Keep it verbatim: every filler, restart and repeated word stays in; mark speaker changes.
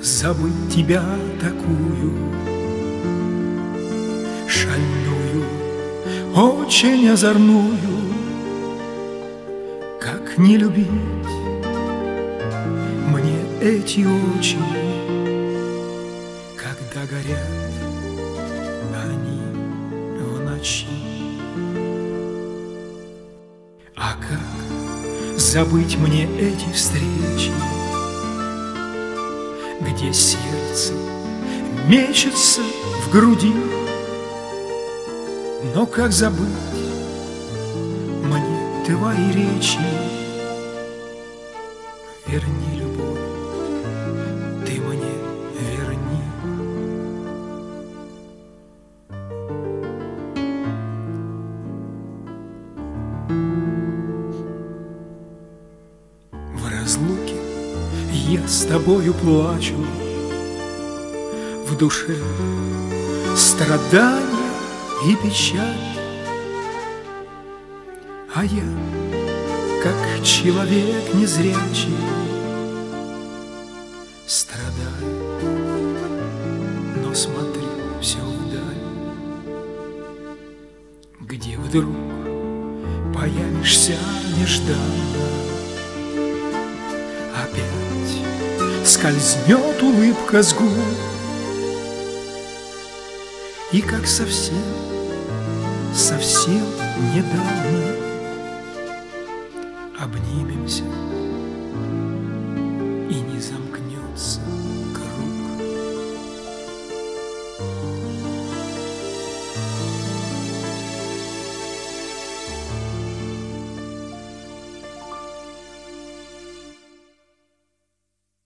Speaker 1: забыть тебя такую шальную, очень озорную. Как не любить мне эти очи, когда горят они в ночи? А как забыть мне эти встречи, где сердце мечется в груди? Но как забыть мне твои речи? Верни, любовь, ты мне верни. В разлуке я с тобою плачу, в душе страдания и печаль, а я, как человек незрячий, страдаю, но смотрю все вдаль, где вдруг появишься нежданно. Опять скользнет улыбка с губ, и как совсем, совсем недавно обнимемся